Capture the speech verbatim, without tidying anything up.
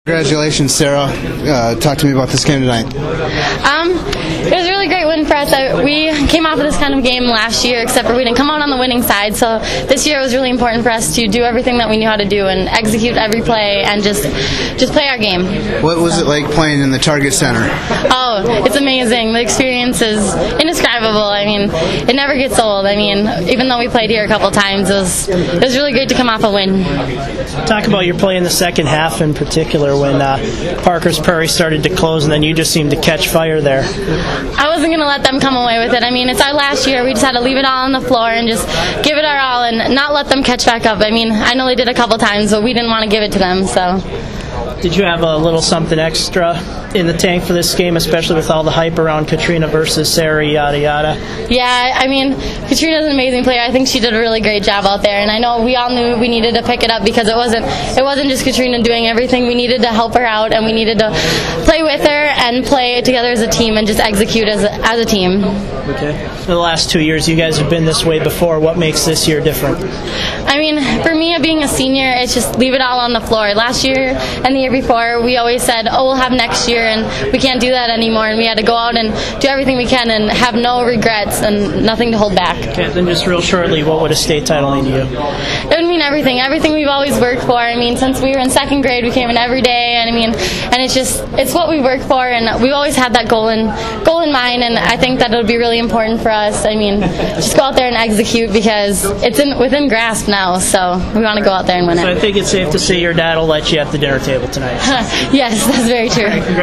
Congratulations, Sarah. Uh, talk to me about this game tonight. Um, it was a really great win for us. I, we came off of this kind of game last year, except for we didn't come out on the winning side. So this year it was really important for us to do everything that we knew how to do and execute every play and just just play our game. What was it like playing in the Target Center? Oh, it's amazing. The experience is indescribable. I mean, it never gets old. I mean, even though we played here a couple times, it was, it was really great to come off a win. Talk about your play in the second half in particular when uh, Parker's Prairie started to close and then you just seemed to catch fire there. I wasn't going to let them come away with it. I mean, it's our last year. We just had to leave it all on the floor and just give it our all and not let them catch back up. I mean, I know they did a couple times, but we didn't want to give it to them. So. Did you have a little something extra in the tank for this game, especially with all the hype around Katrina versus Sarah, yada yada? Yeah, I mean, Katrina's an amazing player. I think she did a really great job out there, and I know we all knew we needed to pick it up because it wasn't it wasn't just Katrina doing everything. We needed to help her out, and we needed to play with her and play together as a team and just execute as a, as a team. Okay. For the last two years, you guys have been this way before. What makes this year different? I mean, for me, being a senior, it's just leave it all on the floor. Last year and the year before, we always said, oh, we'll have next year, and we can't do that anymore, and we had to go out and do everything we can and have no regrets and nothing to hold back. Okay, then just real shortly, what would a state title mean to you? It would mean everything, everything we've always worked for. I mean, since we were in second grade, we came in every day, and I mean, and it's just, it's what we work for, and we've always had that goal in, goal in mind, and I think that it would be really important for us. I mean, just go out there and execute because it's in, within grasp now, so we want to go out there and win it. So I think it's safe to say your dad will let you at the dinner table tonight. Yes, that's very true.